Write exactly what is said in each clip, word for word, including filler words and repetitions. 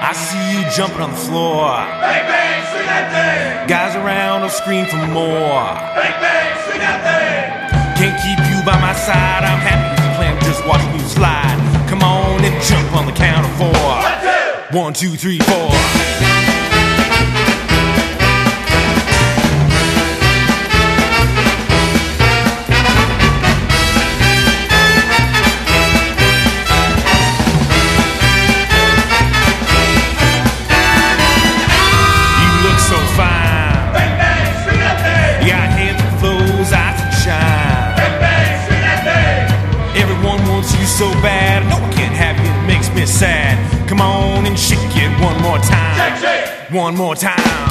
I see you jumping on the floor. Bang, bang, swing that thing. Guys around will scream for more. Bang, bang, swing that thing. Can't keep you by my side. I'm happy as a clam just watching you slide. Come on and jump on the count of four. One, two. One, two, three, four. So bad, no, I can't have you, it makes me sad. Come on and shake it one more time. Shake, shake. One more time.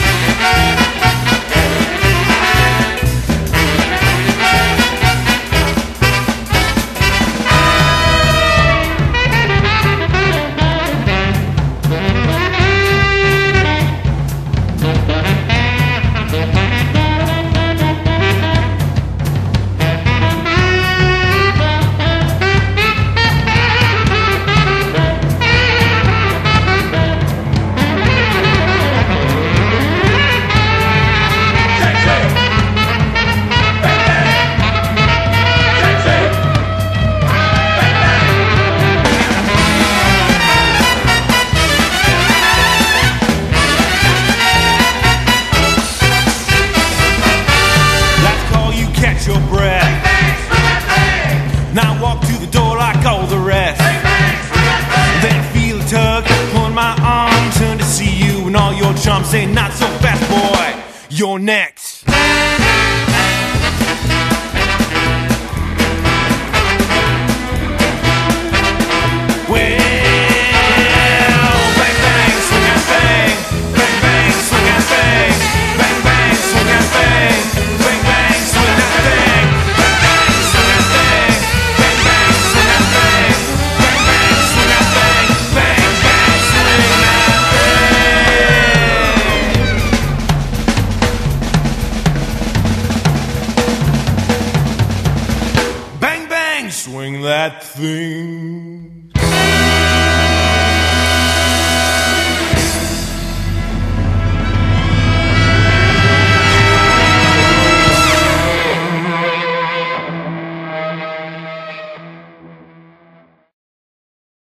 Your breath. Bang, bang, swing that thing. Now walk to the door like all the rest. Bang, bang, swing that thing. Then feel a tug on my arm, turn to see you and all your charms. Say not so fast, boy, you're next. Swing that thing.